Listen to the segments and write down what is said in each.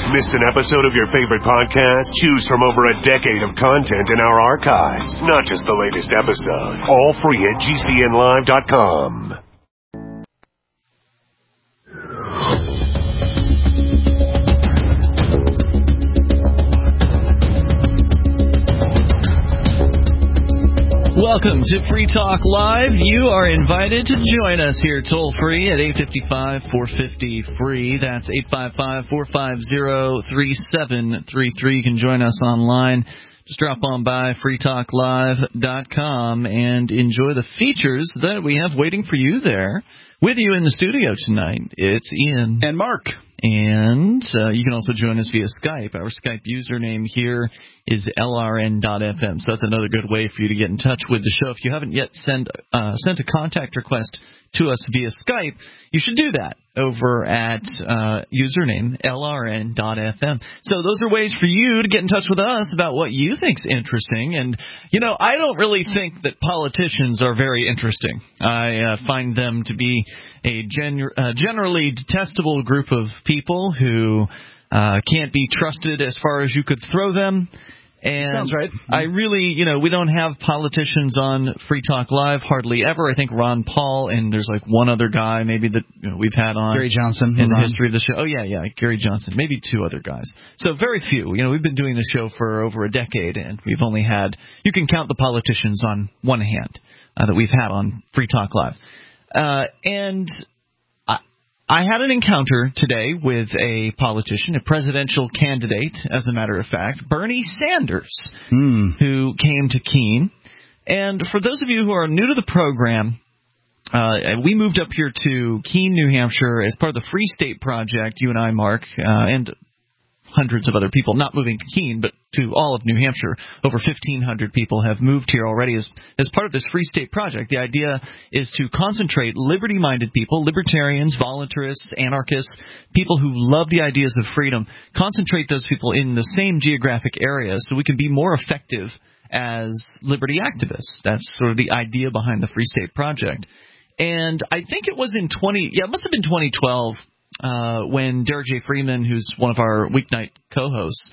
Missed an episode of your favorite podcast? Choose from over a decade of content in our archives, not just the latest episode. All free at GCNlive.com. Welcome to Free Talk Live. You are invited to join us here toll-free at 855-450-FREE. That's 855-450-3733. You can join us online. Just drop on by freetalklive.com and enjoy the features that we have waiting for you there. With you in the studio tonight, it's Ian. And Mark. And you can also join us via Skype. Our Skype username here is LRN.FM. So that's another good way for you to get in touch with the show. If you haven't yet sent a contact request to us via Skype, you should do that over at username LRN.FM. So those are ways for you to get in touch with us about what you think's interesting. And, you know, I don't really think that politicians are very interesting. I find them to be a generally detestable group of people who can't be trusted as far as you could throw them. And sounds right. I really, we don't have politicians on Free Talk Live hardly ever. I think Ron Paul, and there's like one other guy maybe that we've had on. Gary Johnson. In the history of the show. Oh, yeah, Gary Johnson. Maybe two other guys. So very few. We've been doing the show for over a decade, and we've only had, you can count the politicians on one hand that we've had on Free Talk Live. And I had an encounter today with a politician, a presidential candidate, as a matter of fact, Bernie Sanders, who came to Keene. And for those of you who are new to the program, we moved up here to Keene, New Hampshire, as part of the Free State Project, you and I, Mark, and hundreds of other people, not moving to Keene, but to all of New Hampshire. Over 1,500 people have moved here already as part of this Free State Project. The idea is to concentrate liberty-minded people, libertarians, voluntarists, anarchists, people who love the ideas of freedom, concentrate those people in the same geographic area so we can be more effective as liberty activists. That's sort of the idea behind the Free State Project. And I think it was it must have been 2012, when Derek J. Freeman, who's one of our weeknight co-hosts,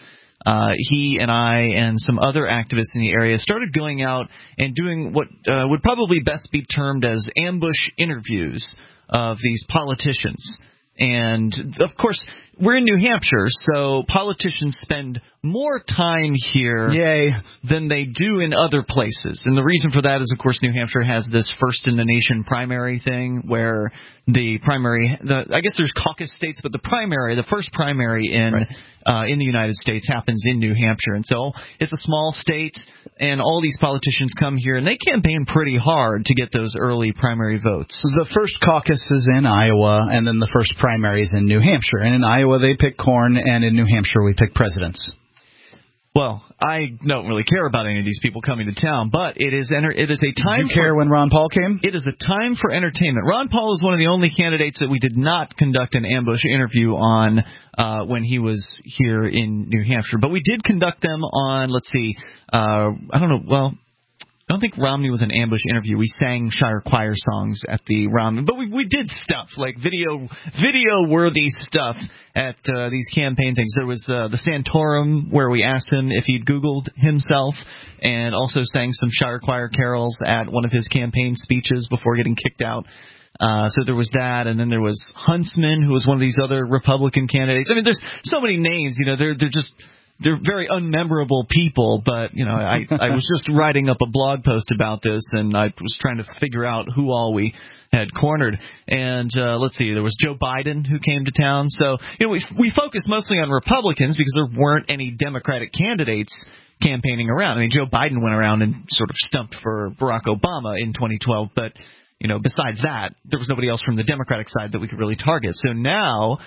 he and I and some other activists in the area started going out and doing what would probably best be termed as ambush interviews of these politicians. And, of course, we're in New Hampshire, so politicians spend more time here than they do in other places. And the reason for that is, of course, New Hampshire has this first-in-the-nation primary thing where the primary – I guess there's caucus states, but the first primary in the United States happens in New Hampshire. And so it's a small state, and all these politicians come here, and they campaign pretty hard to get those early primary votes. The first caucus is in Iowa, and then the first primary is in New Hampshire. And in Iowa, they pick corn, and in New Hampshire, we pick presidents. Well, I don't really care about any of these people coming to town, but it is a time. Did you care when Ron Paul came? It is a time for entertainment. Ron Paul is one of the only candidates that we did not conduct an ambush interview on when he was here in New Hampshire, but we did conduct them on. Let's see, I don't know. Well, I don't think Romney was an ambush interview. We sang Shire Choir songs at the Romney, but we did stuff like video-worthy stuff at these campaign things. There was the Santorum where we asked him if he'd Googled himself, and also sang some Shire Choir carols at one of his campaign speeches before getting kicked out. So there was that, and then there was Huntsman, who was one of these other Republican candidates. I mean, there's so many names. They're very unmemorable people, but, I was just writing up a blog post about this, and I was trying to figure out who all we had cornered. And let's see, there was Joe Biden who came to town. So, we focused mostly on Republicans because there weren't any Democratic candidates campaigning around. I mean, Joe Biden went around and sort of stumped for Barack Obama in 2012, but besides that, there was nobody else from the Democratic side that we could really target. So now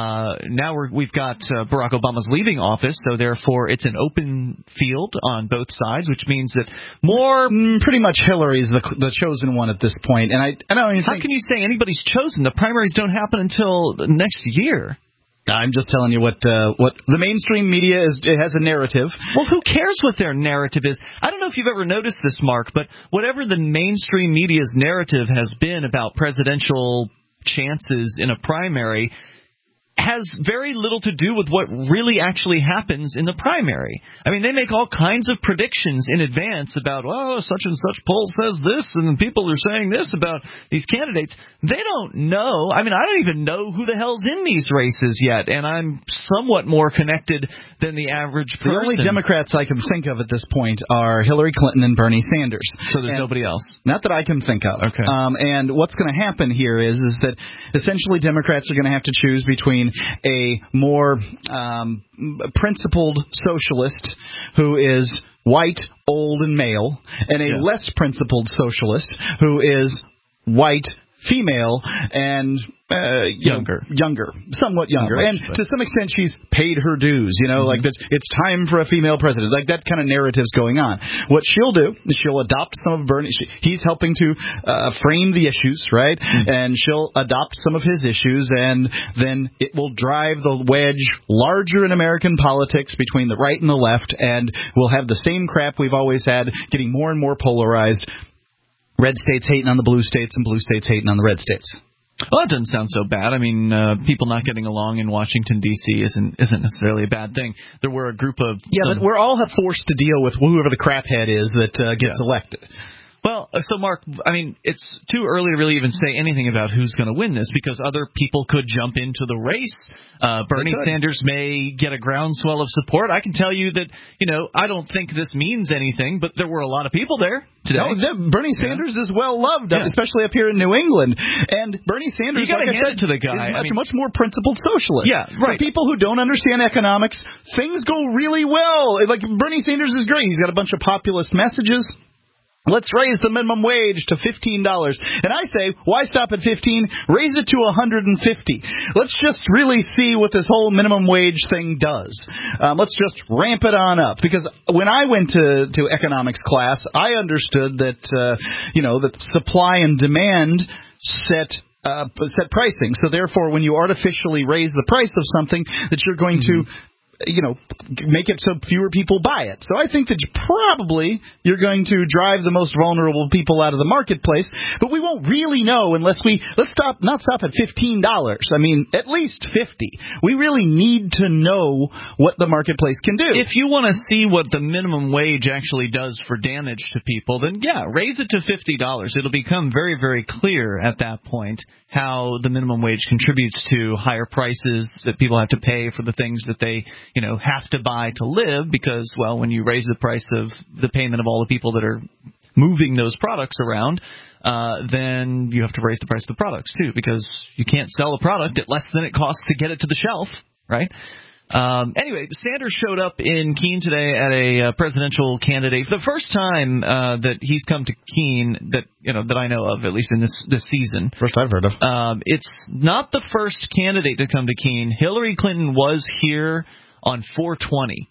we've got Barack Obama's leaving office, so therefore it's an open field on both sides, which means that pretty much Hillary's the chosen one at this point. And I don't even How can you say anybody's chosen? The primaries don't happen until next year. I'm just telling you what the mainstream media it has a narrative. Well, who cares what their narrative is? I don't know if you've ever noticed this, Mark, but whatever the mainstream media's narrative has been about presidential chances in a primary has very little to do with what really actually happens in the primary. I mean, they make all kinds of predictions in advance about, oh, such and such poll says this, and people are saying this about these candidates. They don't know. I mean, I don't even know who the hell's in these races yet, and I'm somewhat more connected than the average person. The only Democrats I can think of at this point are Hillary Clinton and Bernie Sanders. So there's nobody else? Not that I can think of. Okay. And what's going to happen here is that essentially Democrats are going to have to choose between a more principled socialist who is white, old, and male, and a less principled socialist who is white, female, and somewhat younger. And to some extent, she's paid her dues. Like that. It's time for a female president. Like that kind of narrative's going on. What she'll do is she'll adopt some of Bernie. He's helping to frame the issues, right? And she'll adopt some of his issues, and then it will drive the wedge larger in American politics between the right and the left, and we'll have the same crap we've always had, getting more and more polarized. Red states hating on the blue states, and blue states hating on the red states. Well, that doesn't sound so bad. I mean, people not getting along in Washington, D.C. isn't necessarily a bad thing. There were a group of... but we're all forced to deal with whoever the craphead is that gets elected. Well, so, Mark, I mean, it's too early to really even say anything about who's going to win this because other people could jump into the race. Bernie Sanders may get a groundswell of support. I can tell you that, I don't think this means anything, but there were a lot of people there today. No, Bernie Sanders is well loved, especially up here in New England. And Bernie Sanders, you got to hand it to the guy. Is much more principled socialist. Yeah, right. For people who don't understand economics, things go really well. Like, Bernie Sanders is great. He's got a bunch of populist messages. Let's raise the minimum wage to $15. And I say, why stop at 15? Raise it to $150. Let's just really see what this whole minimum wage thing does. Let's just ramp it on up. Because when I went to economics class, I understood that, that supply and demand set pricing. So therefore, when you artificially raise the price of something, that you're going to make it so fewer people buy it. So I think that you're going to drive the most vulnerable people out of the marketplace, but we won't really know unless let's not stop at $15. I mean, at least $50. We really need to know what the marketplace can do. If you want to see what the minimum wage actually does for damage to people, then raise it to $50. It'll become very, very clear at that point how the minimum wage contributes to higher prices that people have to pay for the things that they have to buy to live because, well, when you raise the price of the payment of all the people that are moving those products around, then you have to raise the price of the products, too, because you can't sell a product at less than it costs to get it to the shelf, right? Anyway, Sanders showed up in Keene today at a presidential candidate. The first time that he's come to Keene that I know of, at least in this season. First I've heard of. It's not the first candidate to come to Keene. Hillary Clinton was here on 4/20.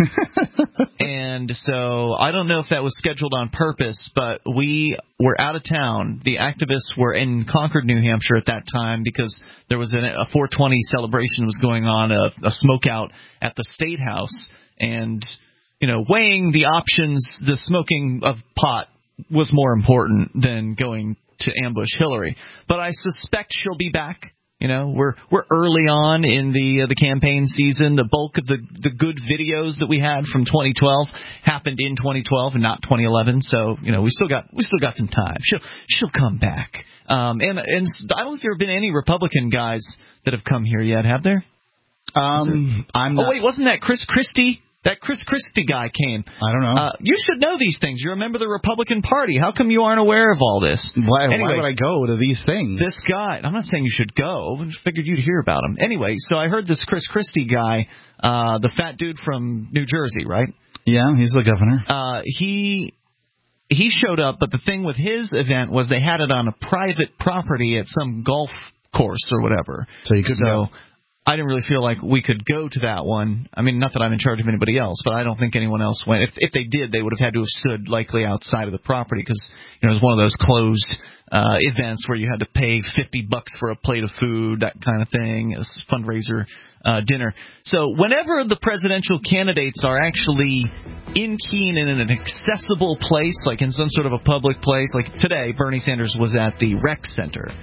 And so I don't know if that was scheduled on purpose, but we were out of town. The activists were in Concord, New Hampshire at that time because there was a 4/20 celebration was going on, a smokeout at the State House. And, weighing the options, the smoking of pot was more important than going to ambush Hillary. But I suspect she'll be back. We're early on in the campaign season. The bulk of the good videos that we had from 2012 happened in 2012 and not 2011. So we still got some time. She'll come back. And I don't think there have been any Republican guys that have come here yet, have there? I'm not. Oh wait, wasn't that Chris Christie? That Chris Christie guy came. I don't know. You should know these things. You're a member of the Republican Party. How come you aren't aware of all this? Why would I go to these things? This guy, I'm not saying you should go. I just figured you'd hear about him. Anyway, so I heard this Chris Christie guy, the fat dude from New Jersey, right? Yeah, he's the governor. He showed up, but the thing with his event was they had it on a private property at some golf course or whatever. So you couldn't go. I didn't really feel like we could go to that one. I mean, not that I'm in charge of anybody else, but I don't think anyone else went. If they did, they would have had to have stood likely outside of the property because it was one of those closed events where you had to pay $50 for a plate of food, that kind of thing, a fundraiser dinner. So whenever the presidential candidates are actually in Keene and in an accessible place, like in some sort of a public place, like today, Bernie Sanders was at the rec center.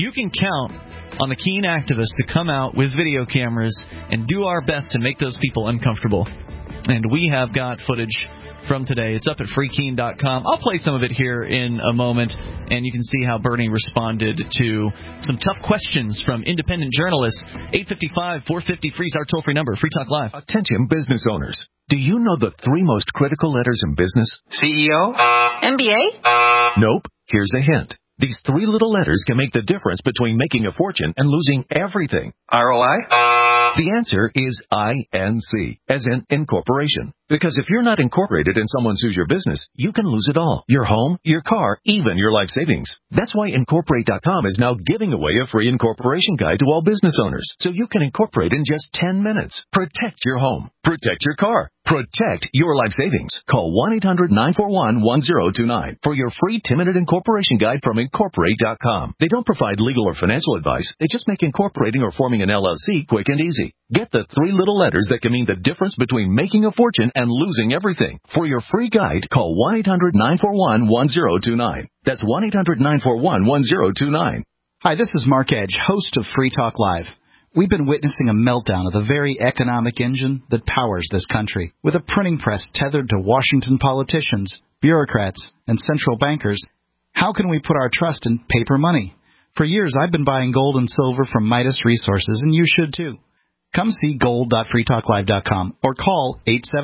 You can count on the Keene activists to come out with video cameras and do our best to make those people uncomfortable. And we have got footage from today. It's up at freekeene.com. I'll play some of it here in a moment, and you can see how Bernie responded to some tough questions from independent journalists. 855-450-FREE is our toll-free number. Free Talk Live. Attention business owners. Do you know the 3 most critical letters in business? CEO? MBA? Nope. Here's a hint. These 3 little letters can make the difference between making a fortune and losing everything. ROI? The answer is INC, as in incorporation. Because if you're not incorporated and someone sues your business, you can lose it all. Your home, your car, even your life savings. That's why Incorporate.com is now giving away a free incorporation guide to all business owners, so you can incorporate in just 10 minutes. Protect your home. Protect your car. Protect your life savings. Call 1-800-941-1029 for your free 10-minute incorporation guide from Incorporate.com. They don't provide legal or financial advice. They just make incorporating or forming an LLC quick and easy. Get the 3 little letters that can mean the difference between making a fortune and losing everything. For your free guide, call 1-800-941-1029. That's 1-800-941-1029. Hi, this is Mark Edge, host of Free Talk Live. We've been witnessing a meltdown of the very economic engine that powers this country. With a printing press tethered to Washington politicians, bureaucrats, and central bankers, how can we put our trust in paper money? For years, I've been buying gold and silver from Midas Resources, and you should too. Come see gold.freetalklive.com or call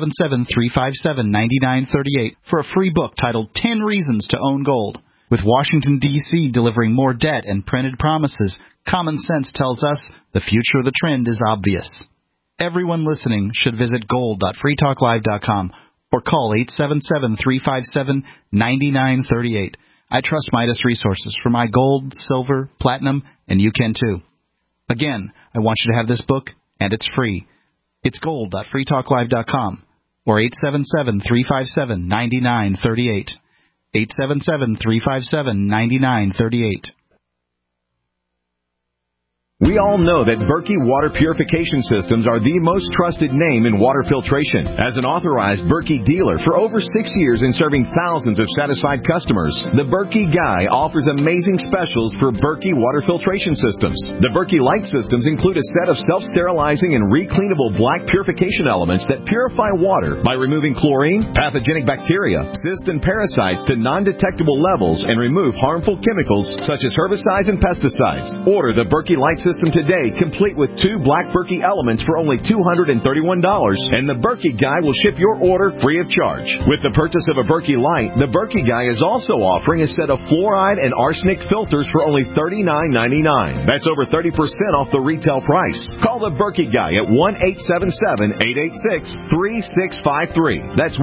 877-357-9938 for a free book titled 10 Reasons to Own Gold. With Washington, D.C. delivering more debt and printed promises, common sense tells us the future of the trend is obvious. Everyone listening should visit gold.freetalklive.com or call 877-357-9938. I trust Midas Resources for my gold, silver, platinum, and you can too. Again, I want you to have this book, and it's free. It's gold.freetalklive.com or 877-357-9938. 877-357-9938. We all know that Berkey Water Purification Systems are the most trusted name in water filtration. As an authorized Berkey dealer for over 6 years and serving thousands of satisfied customers, the Berkey Guy offers amazing specials for Berkey Water Filtration Systems. The Berkey Light Systems include a set of self-sterilizing and recleanable black purification elements that purify water by removing chlorine, pathogenic bacteria, cysts, and parasites to non-detectable levels and remove harmful chemicals such as herbicides and pesticides. Order the Berkey Light System today, complete with 2 black Berkey elements for only $231, and the Berkey Guy will ship your order free of charge. With the purchase of a Berkey Light, the Berkey Guy is also offering a set of fluoride and arsenic filters for only $39.99. That's over 30% off the retail price. Call the Berkey Guy at 1-877-886-3653. That's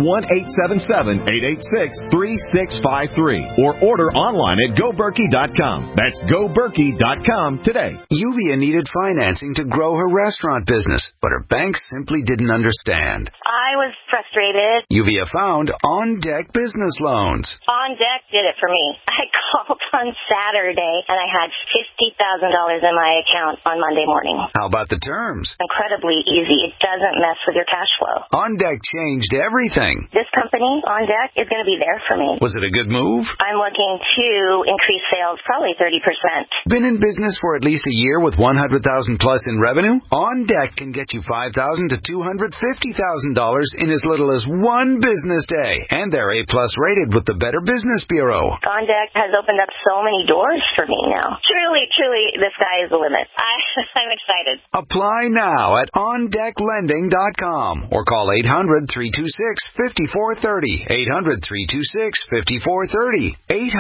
1-877-886-3653. Or order online at GoBerkey.com. That's GoBerkey.com today. Uvia needed financing to grow her restaurant business, but her bank simply didn't understand. I was frustrated. Uvia found On Deck Business Loans. On Deck did it for me. I called on Saturday, and I had $50,000 in my account on Monday morning. How about the terms? Incredibly easy. It doesn't mess with your cash flow. On Deck changed everything. This company, On Deck, is going to be there for me. Was it a good move? I'm looking to increase sales probably 30%. Been in business for at least a year with $100,000 plus in revenue? On Deck can get you $5,000 to $250,000 in as little as 1 business day. And they're A-plus rated with the Better Business Bureau. On Deck has opened up so many doors for me now. Truly, the sky is the limit. I'm excited. Apply now at OnDeckLending.com or call 800-326-5430. 800-326-5430.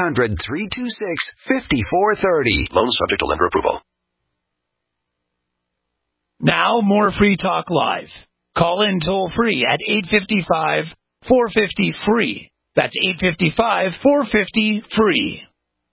800-326-5430. Loan subject to lender approval. Now, more Free Talk Live. Call in toll-free at 855-450-FREE. That's 855-450-FREE.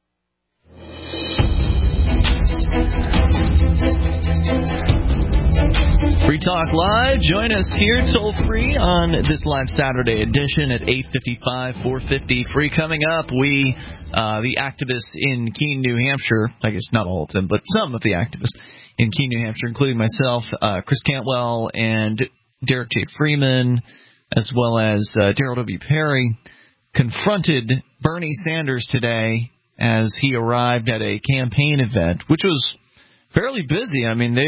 Free Talk Live. Join us here toll-free on this live Saturday edition at 855-450-FREE. Coming up, the activists in Keene, New Hampshire, I guess not all of them, but some of the activists in Keene, New Hampshire, including myself, Chris Cantwell, and Derek J. Freeman, as well as Darrell W. Perry, confronted Bernie Sanders today as he arrived at a campaign event, which was fairly busy. I mean,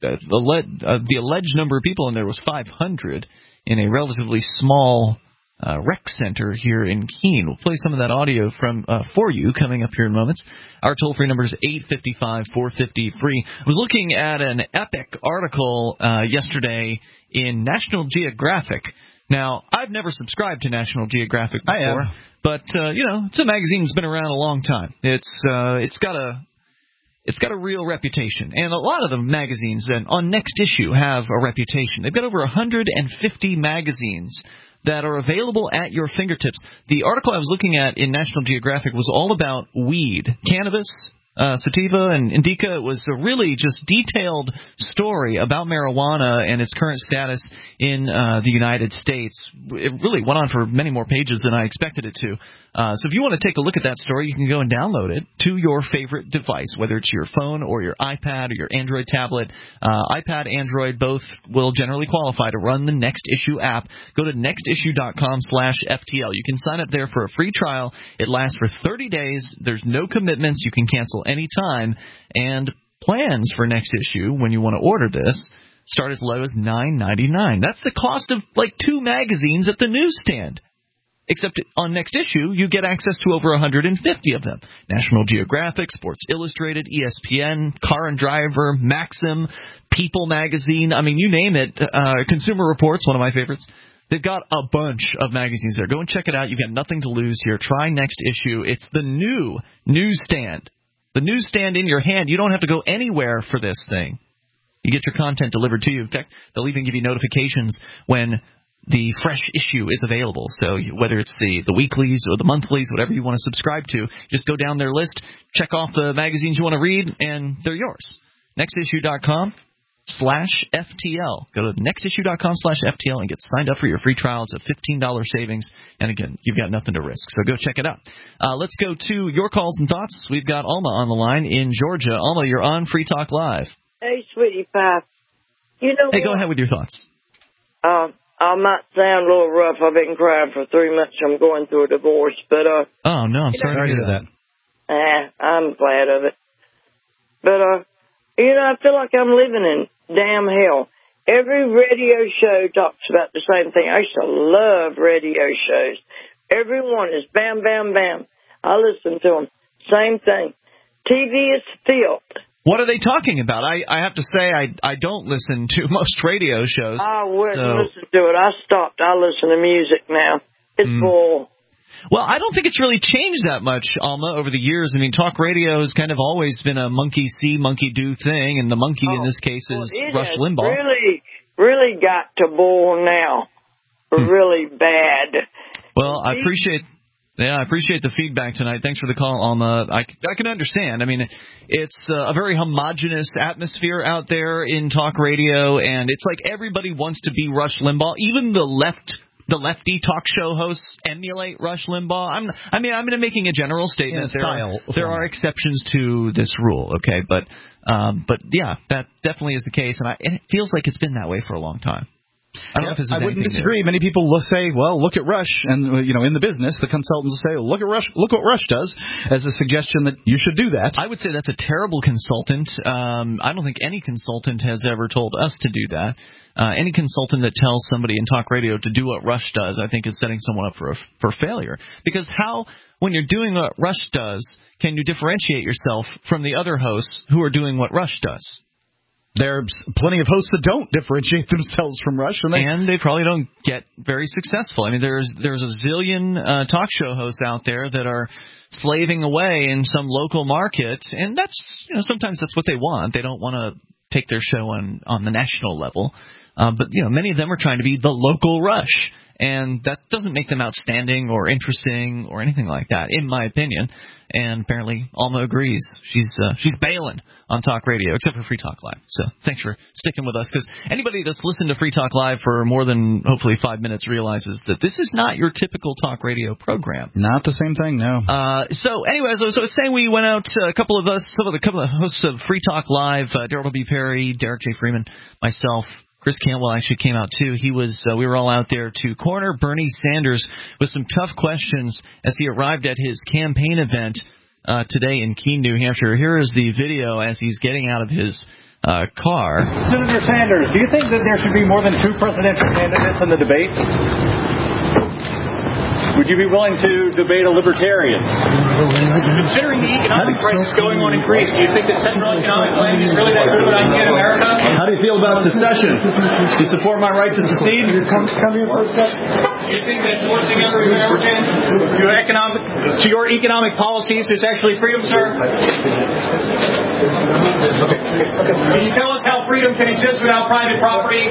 the alleged number of people in there was 500 in a relatively small rec center here in Keene. We'll play some of that audio for you coming up here in moments. Our toll-free number is 855-450-FREE. I was looking at an epic article yesterday in National Geographic. Now, I've never subscribed to National Geographic before, but it's a magazine that's been around a long time. It's got a real reputation, and a lot of the magazines then on Next Issue have a reputation. They've got over 150 magazines that are available at your fingertips. The article I was looking at in National Geographic was all about weed, cannabis, sativa, and indica. It was a really just detailed story about marijuana and its current status in the United States. It really went on for many more pages than I expected it to. So if you want to take a look at that story, you can go and download it to your favorite device, whether it's your phone or your iPad or your Android tablet. iPad, Android, both will generally qualify to run the Next Issue app. Go to nextissue.com/FTL. You can sign up there for a free trial. It lasts for 30 days. There's no commitments. You can cancel anytime. And plans for Next Issue, when you want to order this, start as low as $9.99. That's the cost of like 2 magazines at the newsstand. Except on Next Issue, you get access to over 150 of them. National Geographic, Sports Illustrated, ESPN, Car and Driver, Maxim, People Magazine. I mean, you name it. Consumer Reports, one of my favorites. They've got a bunch of magazines there. Go and check it out. You've got nothing to lose here. Try Next Issue. It's the new newsstand. The newsstand in your hand. You don't have to go anywhere for this thing. You get your content delivered to you. In fact, they'll even give you notifications when the fresh issue is available. So whether it's the weeklies or the monthlies, whatever you want to subscribe to, just go down their list, check off the magazines you want to read, and they're yours. Nextissue.com/FTL. Go to nextissue.com/FTL and get signed up for your free trial. It's a $15 savings. And again, you've got nothing to risk. So go check it out. Let's go to your calls and thoughts. We've got Alma on the line in Georgia. Alma, you're on Free Talk Live. Hey, sweetie pie. You know Hey, go ahead with your thoughts. I might sound a little rough. I've been crying for 3 months. I'm going through a divorce, but oh no, I'm sorry to hear that. I'm glad of it. But I feel like I'm living in damn hell. Every radio show talks about the same thing. I used to love radio shows. Everyone is bam, bam, bam. I listen to them. Same thing. TV is filth. What are they talking about? I have to say I don't listen to most radio shows. I wouldn't listen to it. I stopped. I listen to music now. It's bull. Well, I don't think it's really changed that much, Alma, over the years. I mean, talk radio has kind of always been a monkey see, monkey do thing, and the monkey in this case is Rush Limbaugh. Really got to bull now. Really bad. Well, I appreciate the feedback tonight. Thanks for the call, Alma. I can understand. I mean, it's a very homogenous atmosphere out there in talk radio, and it's like everybody wants to be Rush Limbaugh. Even the lefty talk show hosts emulate Rush Limbaugh. I'm making a general statement. There are exceptions to this rule, okay? But yeah, that definitely is the case, and it feels like it's been that way for a long time. I wouldn't disagree. Many people will say, well, look at Rush, and in the business, the consultants will say, look at Rush, look what Rush does, as a suggestion that you should do that. I would say that's a terrible consultant. I don't think any consultant has ever told us to do that. Any consultant that tells somebody in talk radio to do what Rush does, I think, is setting someone up for failure. Because how, when you're doing what Rush does, can you differentiate yourself from the other hosts who are doing what Rush does? There's plenty of hosts that don't differentiate themselves from Rush, and they probably don't get very successful. I mean, there's a zillion talk show hosts out there that are slaving away in some local market, and that's sometimes that's what they want. They don't want to take their show on the national level, but many of them are trying to be the local Rush, and that doesn't make them outstanding or interesting or anything like that, in my opinion. And apparently Alma agrees. She's bailing on talk radio, except for Free Talk Live. So thanks for sticking with us, because anybody that's listened to Free Talk Live for more than hopefully 5 minutes realizes that this is not your typical talk radio program. Not the same thing, no. So anyways, I was saying we went out, a couple of hosts of Free Talk Live, Daryl B. Perry, Derek J. Freeman, myself. Chris Campbell actually came out, too. We were all out there to corner Bernie Sanders with some tough questions as he arrived at his campaign event today in Keene, New Hampshire. Here is the video as he's getting out of his car. Senator Sanders, do you think that there should be more than 2 presidential candidates in the debates? Would you be willing to debate a libertarian? Considering the economic crisis going on in Greece, do you think that central economic planning is really that good of an idea in America? How do you feel about secession? Do you support my right to secede? Come here for a second. Do you think that forcing every American to your economic policies is actually freedom, sir? Can you tell us how freedom can exist without private property?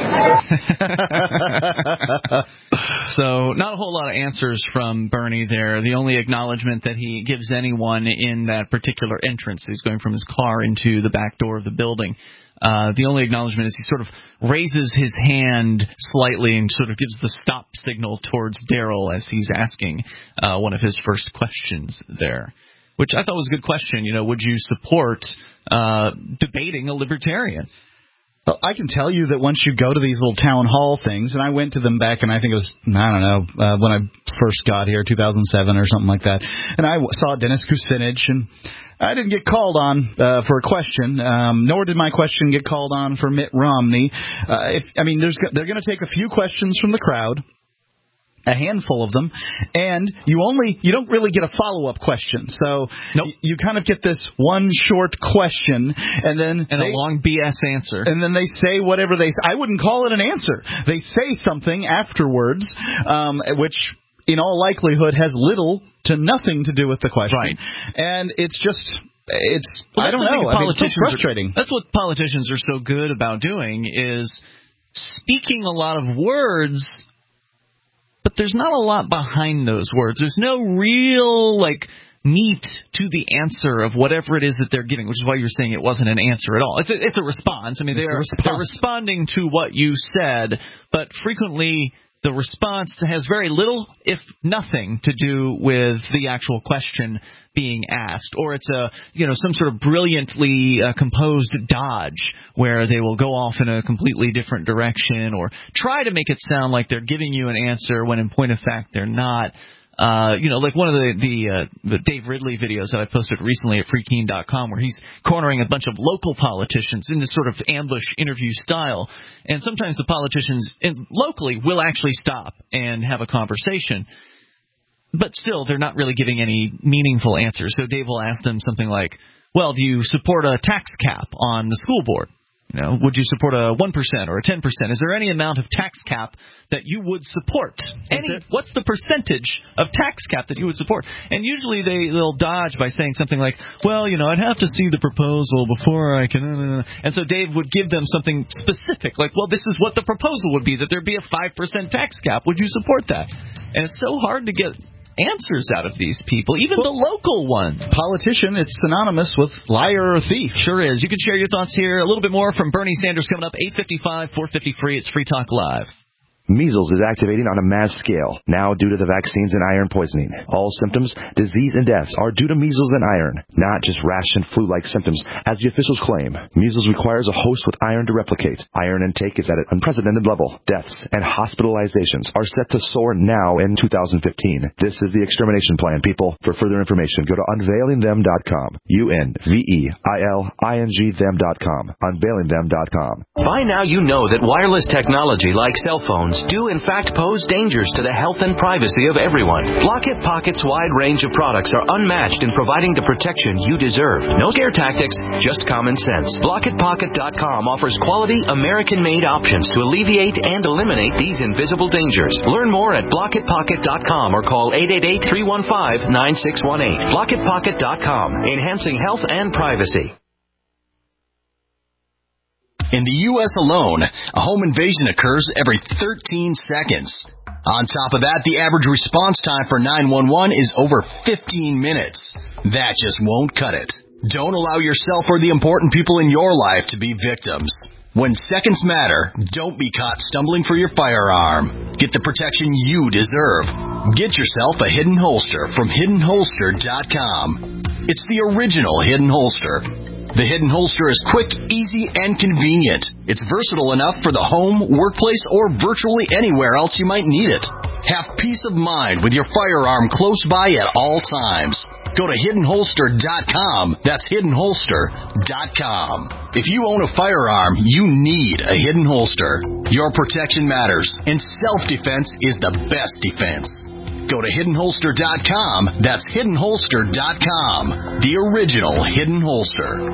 So not a whole lot of answers from Bernie there. The only acknowledgement that he gives anyone in that particular entrance, he's going from his car into the back door of the building, the only acknowledgement is he sort of raises his hand slightly and sort of gives the stop signal towards Daryl as he's asking one of his first questions there, which I thought was a good question. You know, would you support debating a libertarian? Well, I can tell you that once you go to these little town hall things, and I went to them back in, I think it was, I don't know, when I first got here, 2007 or something like that, and I saw Dennis Kucinich, and I didn't get called on for a question, nor did my question get called on for Mitt Romney. They're going to take a few questions from the crowd, a handful of them, and you don't really get a follow-up question. So you kind of get this one short question, and then a long BS answer. And then they say whatever they say. I wouldn't call it an answer. They say something afterwards, which in all likelihood has little to nothing to do with the question. Right. And it's just... I don't know. It's so frustrating. That's what politicians are so good about doing, is speaking a lot of words, but there's not a lot behind those words. There's no real, meat to the answer of whatever it is that they're giving, which is why you're saying it wasn't an answer at all. It's a response. I mean, they're responding to what you said, but frequently the response has very little, if nothing, to do with the actual question being asked, or it's some sort of brilliantly composed dodge where they will go off in a completely different direction or try to make it sound like they're giving you an answer when in point of fact they're not. Like one of the Dave Ridley videos that I posted recently at freekeen.com, where he's cornering a bunch of local politicians in this sort of ambush interview style. And sometimes the politicians locally will actually stop and have a conversation. But still, they're not really giving any meaningful answers. So Dave will ask them something like, well, do you support a tax cap on the school board? Would you support a 1% or a 10%? Is there any amount of tax cap that you would support? What's the percentage of tax cap that you would support? And usually they'll dodge by saying something like, well, I'd have to see the proposal before I can... And so Dave would give them something specific, like, well, this is what the proposal would be, that there'd be a 5% tax cap. Would you support that? And it's so hard to get answers out of these people, even the local ones. Politician, it's synonymous with liar or thief. Sure is. You can share your thoughts here. A little bit more from Bernie Sanders coming up, 8:55, 450 free. It's Free Talk Live. Measles is activating on a mass scale, now due to the vaccines and iron poisoning. All symptoms, disease, and deaths are due to measles and iron, not just rash and flu-like symptoms, as the officials claim. Measles requires a host with iron to replicate. Iron intake is at an unprecedented level. Deaths and hospitalizations are set to soar now in 2015. This is the extermination plan, people. For further information, go to unveilingthem.com. UNVEILING-them.com. Unveilingthem.com. By now you know that wireless technology like cell phones do in fact pose dangers to the health and privacy of everyone. Blockit Pocket's wide range of products are unmatched in providing the protection you deserve. No scare tactics, just common sense. BlockitPocket.com offers quality American-made options to alleviate and eliminate these invisible dangers. Learn more at BlockitPocket.com or call 888-315-9618. BlockitPocket.com, enhancing health and privacy. In the U.S. alone, a home invasion occurs every 13 seconds. On top of that, the average response time for 911 is over 15 minutes. That just won't cut it. Don't allow yourself or the important people in your life to be victims. When seconds matter, don't be caught stumbling for your firearm. Get the protection you deserve. Get yourself a Hidden Holster from HiddenHolster.com. It's the original Hidden Holster. The Hidden Holster is quick, easy, and convenient. It's versatile enough for the home, workplace, or virtually anywhere else you might need it. Have peace of mind with your firearm close by at all times. Go to HiddenHolster.com. That's HiddenHolster.com. If you own a firearm, you need a Hidden Holster. Your protection matters, and self-defense is the best defense. Go to HiddenHolster.com. That's HiddenHolster.com. The original Hidden Holster.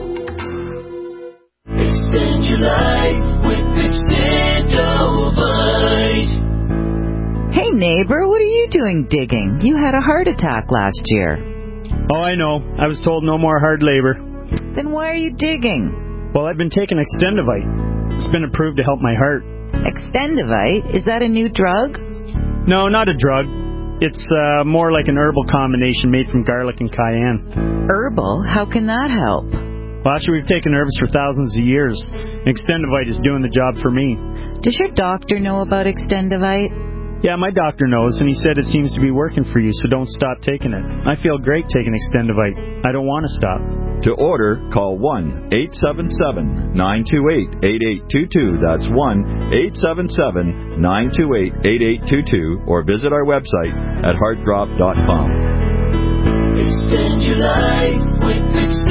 Expand your life with Expandovite. Hey neighbor, what are you doing digging? You had a heart attack last year. Oh, I know. I was told no more hard labor. Then why are you digging? Well, I've been taking Extendovite. It's been approved to help my heart. Extendovite? Is that a new drug? No, not a drug. It's more like an herbal combination made from garlic and cayenne. Herbal? How can that help? Well, actually, we've taken herbs for thousands of years. Extendovite is doing the job for me. Does your doctor know about Extendovite? Yeah, my doctor knows, and he said it seems to be working for you, so don't stop taking it. I feel great taking Extendovite. I don't want to stop. To order, call 1-877-928-8822. That's 1-877-928-8822, or visit our website at heartdrop.com. Expand your life with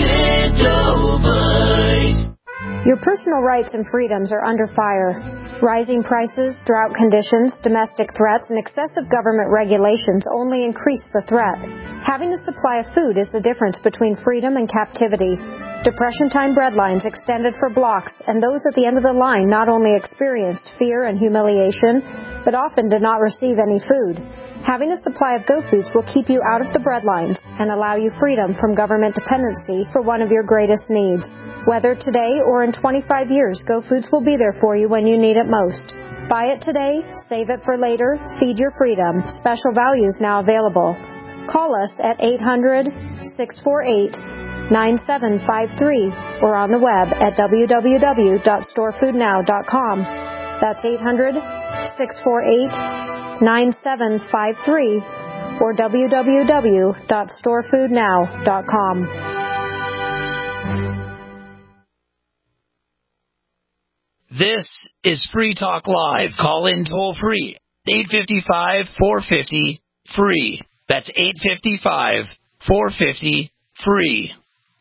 Expandovite. Your personal rights and freedoms are under fire. Rising prices, drought conditions, domestic threats, and excessive government regulations only increase the threat. Having a supply of food is the difference between freedom and captivity. Depression-time breadlines extended for blocks, and those at the end of the line not only experienced fear and humiliation, but often did not receive any food. Having a supply of Go Foods will keep you out of the breadlines and allow you freedom from government dependency for one of your greatest needs. Whether today or in 25 years, Go Foods will be there for you when you need it most. Buy it today, save it for later, feed your freedom. Special values now available. Call us at 800-648-9753 or on the web at www.storefoodnow.com. That's 800-648-9753 or www.storefoodnow.com. This is Free Talk Live. Call in toll free. 855-450-FREE. That's 855-450-FREE.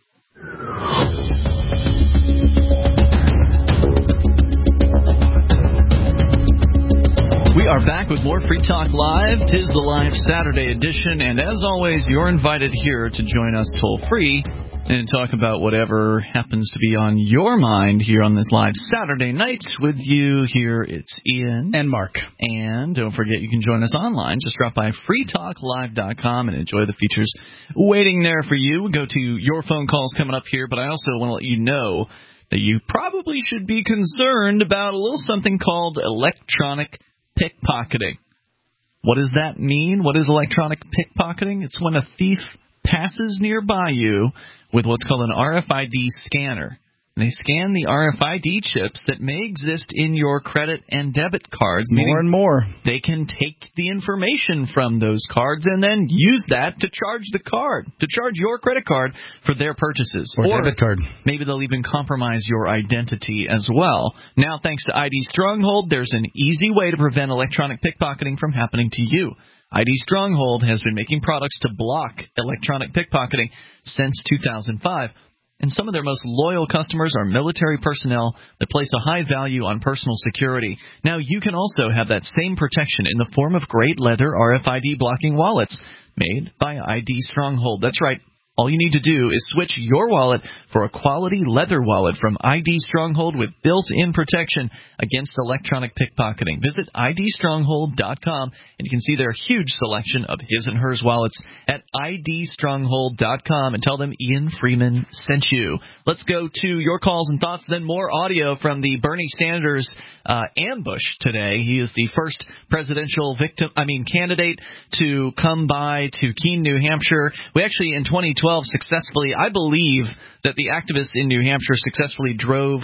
We are back with more Free Talk Live. 'Tis the Live Saturday edition, and as always, you're invited here to join us toll free and talk about whatever happens to be on your mind here on this live Saturday night. With you here, it's Ian. And Mark. And don't forget, you can join us online. Just drop by freetalklive.com and enjoy the features waiting there for you. We'll go to your phone calls coming up here, but I also want to let you know that you probably should be concerned about a little something called electronic pickpocketing. What does that mean? What is electronic pickpocketing? It's when a thief passes nearby you with what's called an RFID scanner. And they scan the RFID chips that may exist in your credit and debit cards. More and more. They can take the information from those cards and then use that to charge the card, to charge your credit card for their purchases. Or debit card. Maybe they'll even compromise your identity as well. Now, thanks to ID Stronghold, there's an easy way to prevent electronic pickpocketing from happening to you. ID Stronghold has been making products to block electronic pickpocketing since 2005. And some of their most loyal customers are military personnel that place a high value on personal security. Now, you can also have that same protection in the form of great leather RFID blocking wallets made by ID Stronghold. That's right. All you need to do is switch your wallet for a quality leather wallet from ID Stronghold with built-in protection against electronic pickpocketing. Visit idstronghold.com, and you can see their huge selection of his and hers wallets at idstronghold.com, and tell them Ian Freeman sent you. Let's go to your calls and thoughts, then more audio from the Bernie Sanders ambush today. He is the first presidential candidate to come by to Keene, New Hampshire. We actually, in 2012, successfully, I believe that the activists in New Hampshire successfully drove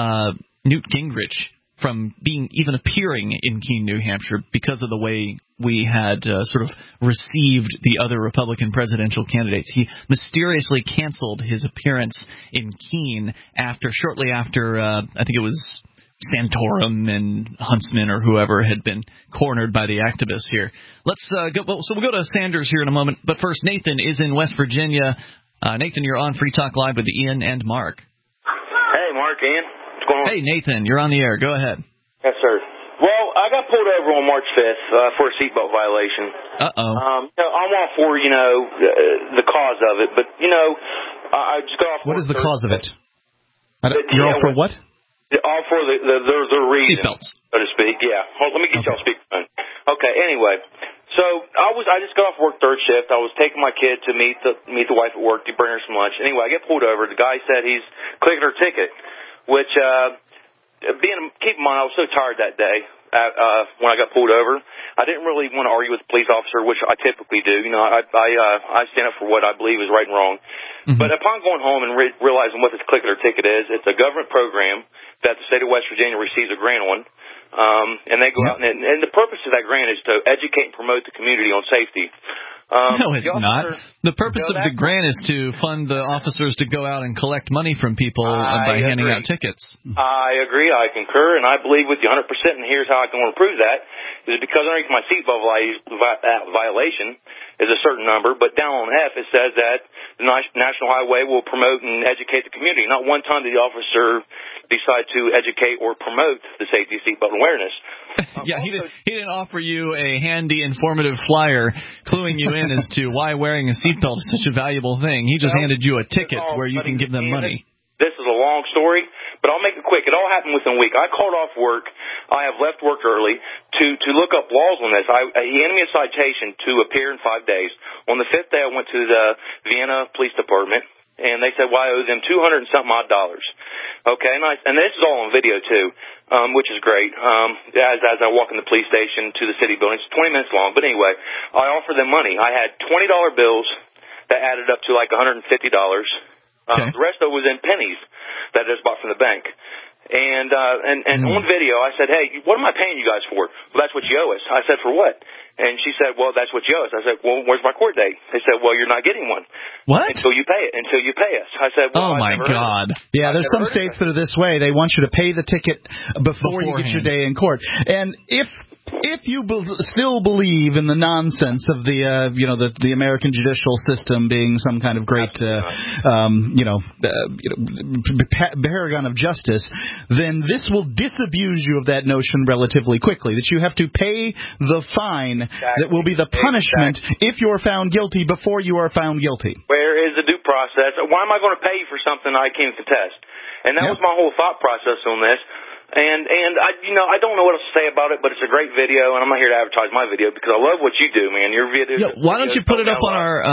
Newt Gingrich from even appearing in Keene, New Hampshire, because of the way we had sort of received the other Republican presidential candidates. He mysteriously canceled his appearance in Keene shortly after, I think it was Santorum and Huntsman or whoever had been cornered by the activists here. Let's go. So we'll go to Sanders here in a moment. But first, Nathan is in West Virginia. Nathan, you're on Free Talk Live with Ian and Mark. Hey, Mark, Ian. What's going on? Hey, Nathan, you're on the air. Go ahead. Yes, sir. Well, I got pulled over on March 5th for a seatbelt violation. Uh-oh. I'm all for, the cause of it, but, I just got off. What is the cause of it? You're all for what? All for the reason, seatbelts, so to speak. Yeah. Let me get y'all speakerphone. Okay. Anyway, so I just got off work third shift. I was taking my kid to meet the wife at work to bring her some lunch. Anyway, I get pulled over. The guy said he's clicking her ticket, which keep in mind I was so tired that day when I got pulled over. I didn't really want to argue with the police officer, which I typically do. I stand up for what I believe is right and wrong. Mm-hmm. But upon going home and realizing what this clicker ticket is, it's a government program that the state of West Virginia receives a grant on. And they go out and the purpose of that grant is to educate and promote the community on safety. No, it's not. The purpose of the grant is to fund the officers to go out and collect money from people by handing out tickets. I agree. I concur, and I believe with you 100%, and here's how I can prove that, is because underneath my seatbelt violation is a certain number, but down on F it says that the National Highway will promote and educate the community. Not one time did the officer decide to educate or promote the safety seatbelt awareness. Yeah, he didn't offer you a handy, informative flyer cluing you in as to why wearing a seatbelt is such a valuable thing. He just handed you a ticket where you can give them money. This is a long story, but I'll make it quick. It all happened within a week. I called off work. I have left work early to look up laws on this. He handed me a citation to appear in 5 days. On the 5th day, I went to the Vienna Police Department, and they said, well, I owe them $200 and something odd. Okay, and this is all on video, too, which is great. As I walk in the police station to the city building, it's 20 minutes long. But anyway, I offered them money. I had $20 bills that added up to like $150. Okay. The rest of it was in pennies that I just bought from the bank. And on video, I said, hey, what am I paying you guys for? Well, that's what you owe us. I said, for what? And she said, well, that's what you owe us. I said, well, where's my court date? They said, well, you're not getting one. What? Until you pay us. I said, well, oh, my God. Yeah, there's some states that are this way. They want you to pay the ticket before you get your day in court. And if you still believe in the nonsense of the American judicial system being some kind of great paragon of justice, then this will disabuse you of that notion relatively quickly, that you have to pay the fine that will be the punishment if you're found guilty before you are found guilty. Where is the due process? Why am I going to pay you for something I can't contest? And that was my whole thought process on this. And I don't know what else to say about it, but it's a great video, and I'm not here to advertise my video because I love what you do, man. Your video. Yeah, why don't you put it up on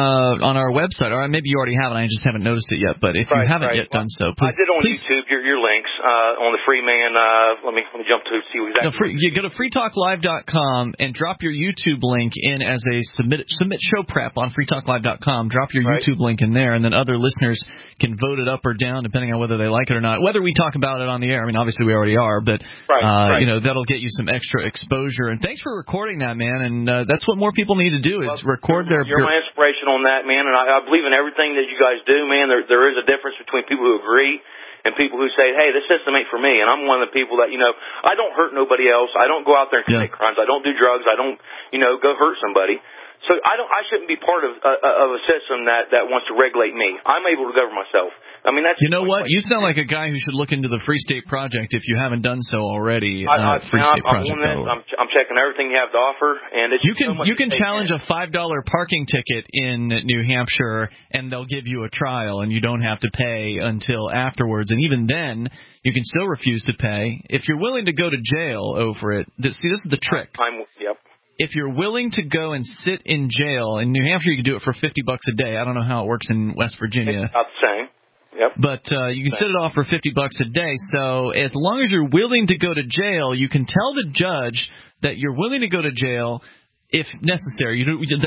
our website? Or maybe you already have it, I just haven't noticed it yet. But if you haven't yet done so, please. I did on YouTube. Your links on the Free Man. Let me jump to see exactly. You go to freetalklive.com and drop your YouTube link in as a submit show prep on freetalklive.com. Drop your YouTube link in there, and then other listeners can vote it up or down depending on whether they like it or not. Whether we talk about it on the air, I mean, obviously we already are, but that'll get you some extra exposure. And thanks for recording that, man. And that's what more people need to do is record their. You're my inspiration on that, man. And I believe in everything that you guys do, man. There is a difference between people who agree and people who say, hey, this system ain't for me. And I'm one of the people that, I don't hurt nobody else. I don't go out there and commit crimes. I don't do drugs. I don't, go hurt somebody. So I shouldn't be part of a system that wants to regulate me. I'm able to govern myself. I mean, that's. You know what? You sound like a guy who should look into the Free State Project if you haven't done so already. FreeStateProject.org. I'm checking everything you have to offer, and it's you can challenge a $5 parking ticket in New Hampshire, and they'll give you a trial, and you don't have to pay until afterwards. And even then, you can still refuse to pay if you're willing to go to jail over it. This is the trick. Yep. If you're willing to go and sit in jail in New Hampshire, you can do it for $50 a day. I don't know how it works in West Virginia. It's about the same. Yep. But you can set it off for $50 a day. So as long as you're willing to go to jail, you can tell the judge that you're willing to go to jail if necessary.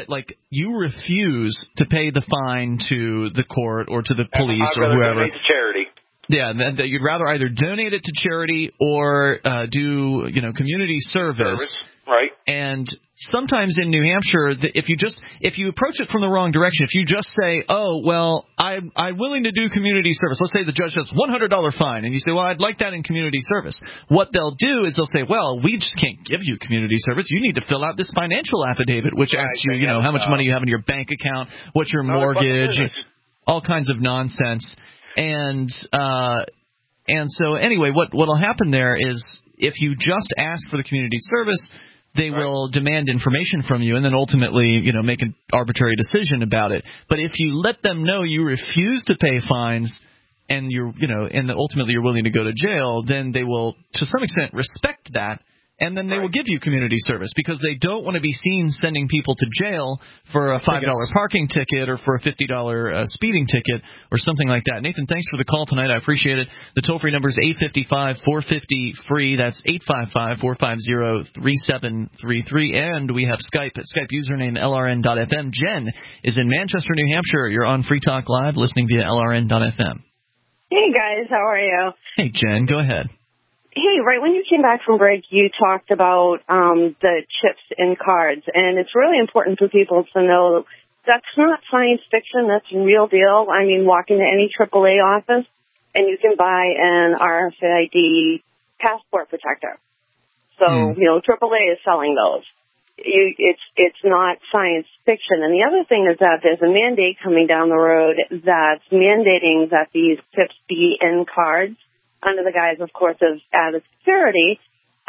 You refuse to pay the fine to the court or to the police or whoever. Donate to charity. Yeah, that you'd rather either donate it to charity or do community service. Right. And sometimes in New Hampshire, if you approach it from the wrong direction, if you just say, oh, well, I'm willing to do community service. Let's say the judge says $100 fine, and you say, well, I'd like that in community service. What they'll do is they'll say, well, we just can't give you community service. You need to fill out this financial affidavit, which asks you, how much money you have in your bank account, what's your mortgage, all kinds of nonsense. And so anyway, what'll happen there is if you just ask for the community service, they will demand information from you and then ultimately, make an arbitrary decision about it. But if you let them know you refuse to pay fines and and ultimately you're willing to go to jail, then they will, to some extent, respect that. And then they will give you community service because they don't want to be seen sending people to jail for a $5 parking ticket or for a $50 speeding ticket or something like that. Nathan, thanks for the call tonight. I appreciate it. The toll-free number is 855-450-FREE. That's 855-450-3733. And we have Skype at Skype username LRN.FM. Jen is in Manchester, New Hampshire. You're on Free Talk Live listening via LRN.FM. Hey, guys. How are you? Hey, Jen. Go ahead. Hey, right when you came back from break, you talked about the chips in cards, and it's really important for people to know that's not science fiction. That's real deal. I mean, walk into any AAA office, and you can buy an RFID passport protector. So, AAA is selling those. It's not science fiction. And the other thing is that there's a mandate coming down the road that's mandating that these chips be in cards, under the guise, of course, of added security,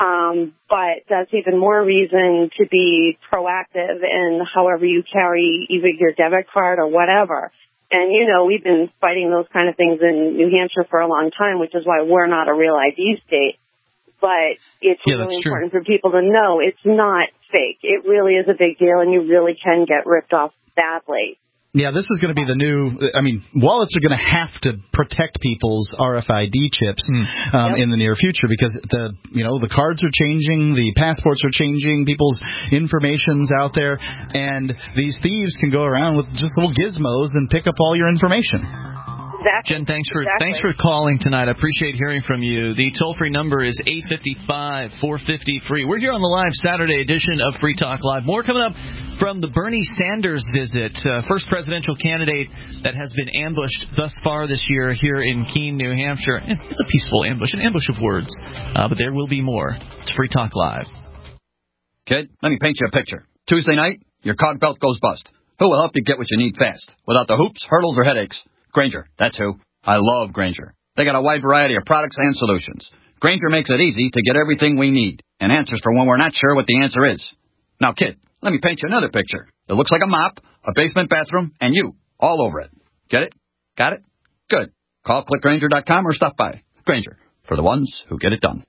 but that's even more reason to be proactive in however you carry either your debit card or whatever. And, we've been fighting those kind of things in New Hampshire for a long time, which is why we're not a real ID state. But it's really important for people to know it's not fake. It really is a big deal, and you really can get ripped off badly. Yeah, this is going to be the new. Wallets are going to have to protect people's RFID chips in the near future because the cards are changing, the passports are changing, people's information's out there, and these thieves can go around with just little gizmos and pick up all your information. Exactly. Jen, thanks for calling tonight. I appreciate hearing from you. The toll-free number is 855-450-FREE. We're here on the live Saturday edition of Free Talk Live. More coming up from the Bernie Sanders visit, first presidential candidate that has been ambushed thus far this year here in Keene, New Hampshire. It's a peaceful ambush, an ambush of words, but there will be more. It's Free Talk Live. Kid, let me paint you a picture. Tuesday night, your cog belt goes bust. Who will help you get what you need fast, without the hoops, hurdles, or headaches? Grainger, that's who. I love Grainger. They got a wide variety of products and solutions. Grainger makes it easy to get everything we need, and answers for when we're not sure what the answer is. Now, kid, let me paint you another picture. It looks like a mop, a basement bathroom, and you, all over it. Get it? Got it? Good. Call clickgrainger.com or stop by. Grainger, for the ones who get it done.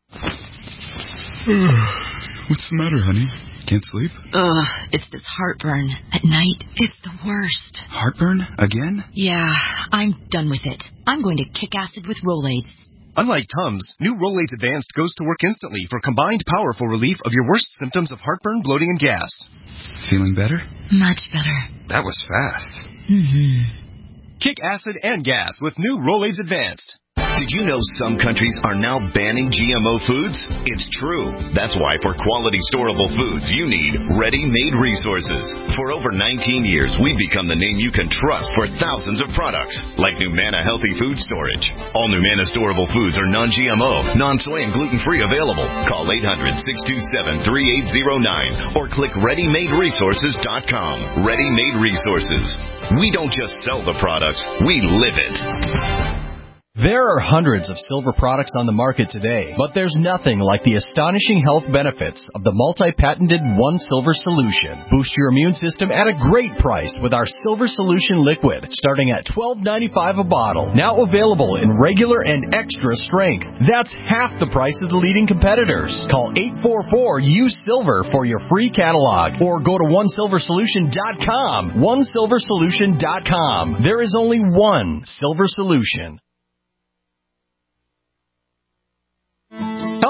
What's the matter, honey? Can't sleep? It's this heartburn. At night, it's the worst. Heartburn? Again? Yeah, I'm done with it. I'm going to kick acid with Rolaids. Unlike Tums, new Rolaids Advanced goes to work instantly for combined powerful relief of your worst symptoms of heartburn, bloating, and gas. Feeling better? Much better. That was fast. Mm-hmm. Kick acid and gas with new Rolaids Advanced. Did you know some countries are now banning GMO foods? It's true. That's why for quality storable foods, you need Ready-Made Resources. For over 19 years, we've become the name you can trust for thousands of products, like Numana Healthy Food Storage. All Numana storable foods are non-GMO, non-soy, and gluten-free available. Call 800-627-3809 or click ReadyMadeResources.com. Ready-Made Resources. We don't just sell the products, we live it. There are hundreds of silver products on the market today, but there's nothing like the astonishing health benefits of the multi-patented One Silver Solution. Boost your immune system at a great price with our Silver Solution Liquid, starting at $12.95 a bottle. Now available in regular and extra strength. That's half the price of the leading competitors. Call 844-USILVER for your free catalog, or go to OneSilverSolution.com. OneSilverSolution.com. There is only one Silver Solution. Healthy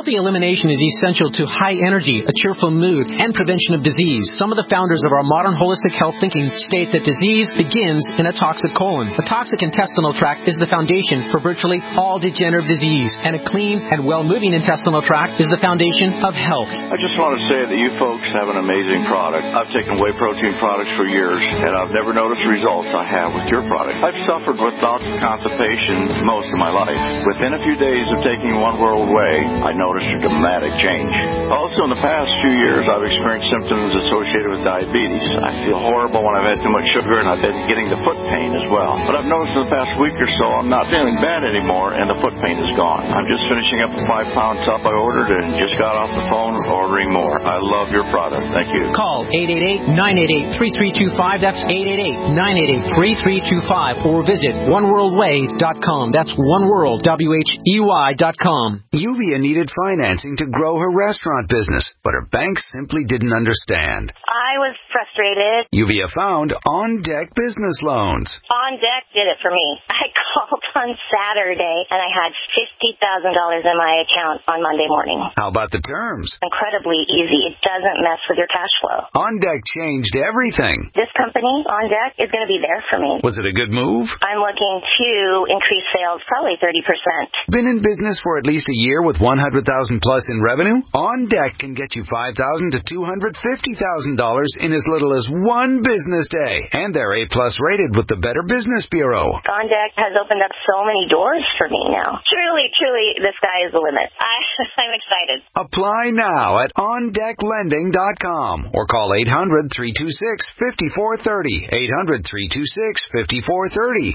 Healthy elimination is essential to high energy, a cheerful mood, and prevention of disease. Some of the founders of our modern holistic health thinking state that disease begins in a toxic colon. A toxic intestinal tract is the foundation for virtually all degenerative disease, and a clean and well-moving intestinal tract is the foundation of health. I just want to say that you folks have an amazing product. I've taken whey protein products for years, and I've never noticed the results I have with your product. I've suffered with bouts of constipation most of my life. Within a few days of taking One World Whey, I noticed a dramatic change. Also, in the past few years, I've experienced symptoms associated with diabetes. I feel horrible when I've had too much sugar, and I've been getting the foot pain as well. But I've noticed in the past week or so, I'm not feeling bad anymore, and the foot pain is gone. I'm just finishing up a 5-pound tub I ordered and just got off the phone ordering more. I love your product. Thank you. Call 888-988-3325. That's 888-988-3325. Or visit oneworldway.com. That's oneworldwhey.com. Yuvia needed financing to grow her restaurant business, but her bank simply didn't understand. I was frustrated. Yuvia found On Deck Business Loans. On Deck did it for me. I called on Saturday, and I had $50,000 in my account on Monday morning. How about the terms? Incredibly easy. It doesn't mess with your cash flow. On Deck changed everything. This company, On Deck, is going to be there for me. Was it a good move? I'm looking to increase sales probably 30%. Been in business for at least a year with $100,000 plus in revenue? On Deck can get you $5,000 to $250,000 in as little as one business day. And they're A-plus rated with the Better Business Bureau. On Deck has opened up so many doors for me now. Truly, the sky is the limit. I'm excited. Apply now at OnDeckLending.com or call 800-326-5430. 800-326-5430.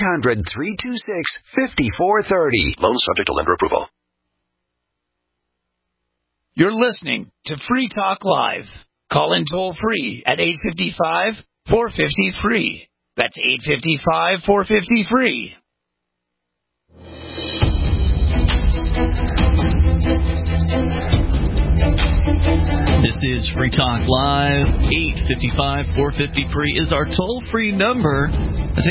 800-326-5430. Loan subject to lender approval. You're listening to Free Talk Live. Call in toll free at 855-450-FREE. That's 855-450-FREE. This is Free Talk Live. 855-450-FREE is our toll-free number. That's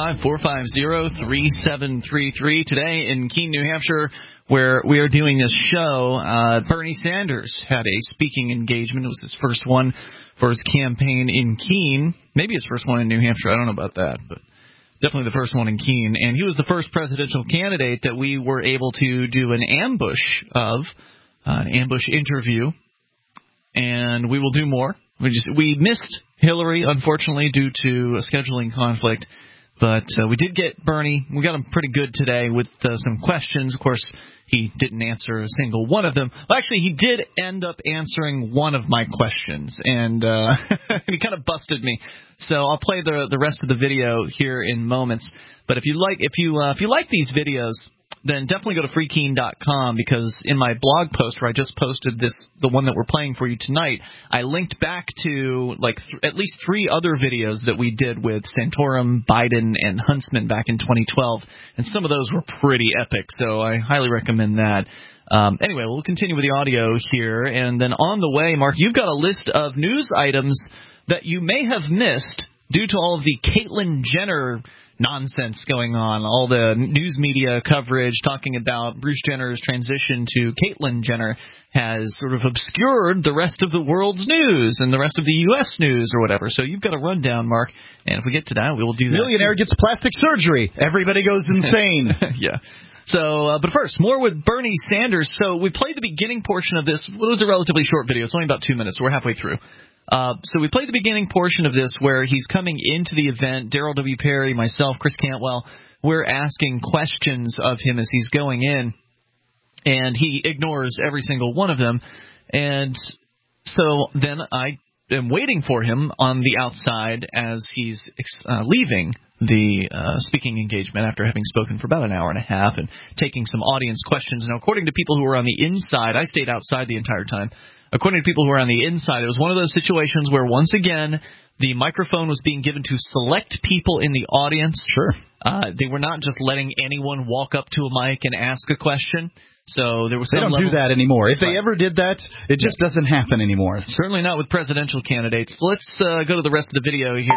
855-450-3733. Today in Keene, New Hampshire, where we are doing this show, Bernie Sanders had a speaking engagement. It was his first one for his campaign in Keene. Maybe his first one in New Hampshire. I don't know about that, but definitely the first one in Keene. And he was the first presidential candidate that we were able to do an ambush of, an ambush interview. And we will do more. We missed Hillary, unfortunately, due to a scheduling conflict. But we did get Bernie. We got him pretty good today with some questions. Of course, he didn't answer a single one of them. Well, actually, he did end up answering one of my questions, and he kind of busted me. So I'll play the rest of the video here in moments. But if you like these videos, then definitely go to freekeene.com, because in my blog post where I just posted the one that we're playing for you tonight, I linked back to at least 3 other videos that we did with Santorum, Biden, and Huntsman back in 2012, and some of those were pretty epic, so I highly recommend that. Anyway, we'll continue with the audio here, and then on the way, Mark, you've got a list of news items that you may have missed due to all of the Caitlyn Jenner nonsense going on, all the news media coverage talking about Bruce Jenner's transition to Caitlyn Jenner has sort of obscured the rest of the world's news and the rest of the U.S. news or whatever. So you've got a rundown, Mark, and if we get to that, we will do that. Millionaire gets plastic surgery. Everybody goes insane. Yeah. So, but first, more with Bernie Sanders. So we played the beginning portion of this. It was a relatively short video. It's only about 2 minutes, so we're halfway through. So we played the beginning portion of this where he's coming into the event. Daryl W. Perry, myself, Chris Cantwell, we're asking questions of him as he's going in, and he ignores every single one of them. And so then I am waiting for him on the outside as he's leaving the speaking engagement after having spoken for about an hour and a half and taking some audience questions. Now, according to people who were on the inside, I stayed outside the entire time. According to people who were on the inside, it was one of those situations where, once again, the microphone was being given to select people in the audience. Sure. They were not just letting anyone walk up to a mic and ask a question. So there was They don't do that anymore. If they ever did that, it just doesn't happen anymore. Certainly not with presidential candidates. Let's go to the rest of the video here.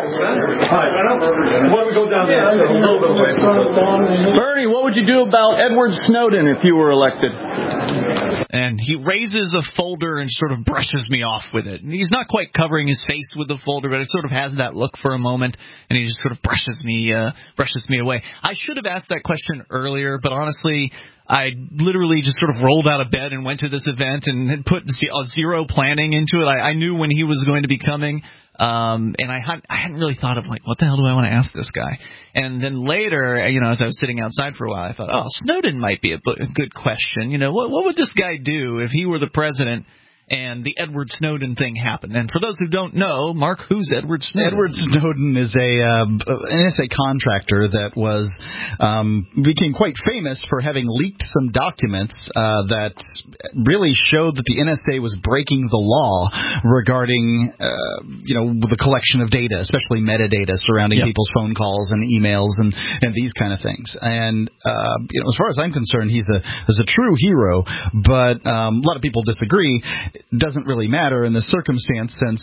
Hi. Why don't we go down there? Bernie, what would you do about Edward Snowden if you were elected? And he raises a folder and sort of brushes me off with it. And he's not quite covering his face with the folder, but it sort of has that look for a moment, and he just sort of brushes me away. I should have asked that question earlier, but honestly, I literally just sort of rolled out of bed and went to this event and had put zero planning into it. I knew when he was going to be coming. And I hadn't really thought of, like, what the hell do I want to ask this guy? And then later, as I was sitting outside for a while, I thought, Snowden might be a good question. What would this guy do if he were the president and the Edward Snowden thing happened? And for those who don't know, Mark, who's Edward Snowden? Edward Snowden is an NSA contractor that became quite famous for having leaked some documents that really showed that the NSA was breaking the law regarding, the collection of data, especially metadata surrounding people's phone calls and emails and these kind of things. And as far as I'm concerned, he's a true hero, but a lot of people disagree. Doesn't really matter in this circumstance since,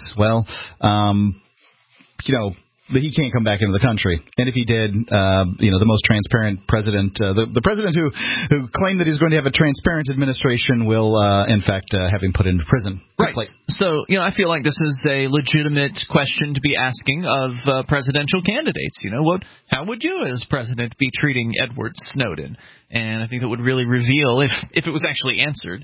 that he can't come back into the country. And if he did, the most transparent president, the president who claimed that he was going to have a transparent administration will, in fact, have him put into prison. Right. So, I feel like this is a legitimate question to be asking of presidential candidates. How would you as president be treating Edward Snowden? And I think it would really reveal, if it was actually answered,